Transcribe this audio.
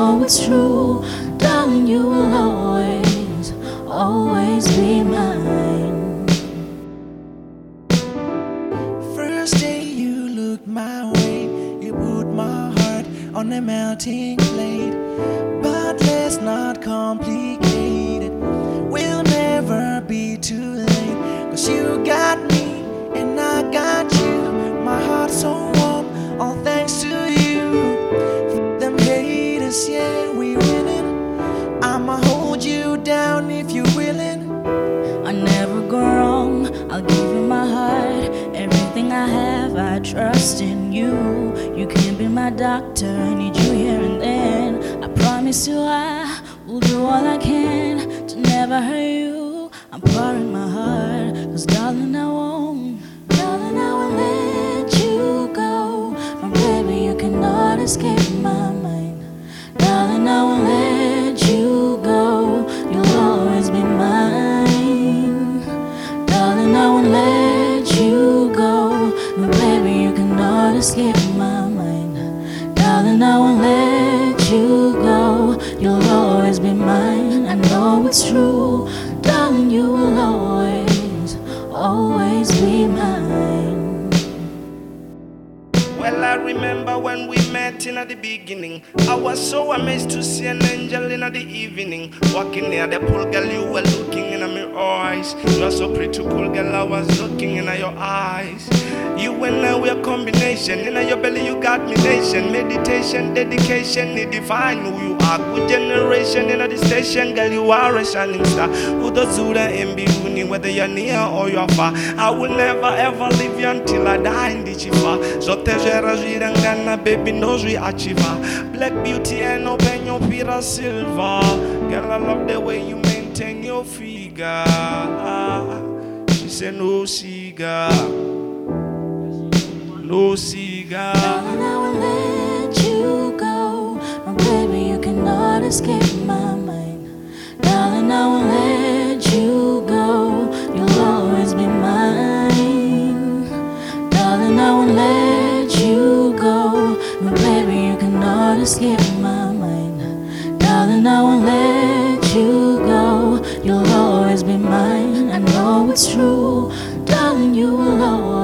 know it's true. Darling, you will always, always be mine. First day you looked my way, you put my heart on a melting plate. But let's not complicate it, we'll never be too late. Cause you got me and I got you, my heart's so warm, all thanks to you. F them haters, yeah, we winning. I'ma hold you down if you're willing. I never go wrong, I'll give you my heart. Everything I have, I trust in you. You can be my doctor, I need you here and then. I promise you I will do all I can to never hurt you. I'm pouring my heart, cause darling I won't. Darling, I won't let you go. My baby, you cannot escape my mind. Darling, I won't let you go. You'll always be mine. Darling, I won't let you go. My baby, you cannot escape my mind. Darling, I won't let you go. You'll always be mine. I know it's true. Darling, you will always, always be mine. Well, I remember when we met in the beginning. I was so amazed to see an angel in the evening. Walking near the pool, girl, you were looking in my eyes. You are so pretty, cool, girl, I was looking in your eyes. You and I were a combination. In your belly, you got me nation. Meditation, dedication, you define who you are. Good generation in the station, girl, you are a shining star. Who does Zuda and Biguni, whether you're near or you're far. I will never ever leave you until I die in the chifa. So Rangana, baby knows we achieve. Black beauty and open your pira silver. Girl, I love the way you maintain your figure. She said no cigar, no cigar. Darling, I will let you go. My baby, you cannot escape my mind. Darling, I will let you go. You'll always be mine. Darling, I will let you go. My baby, you cannot escape my mind. Darling, I won't let you go. You'll always be mine. I know it's true. Darling, you will always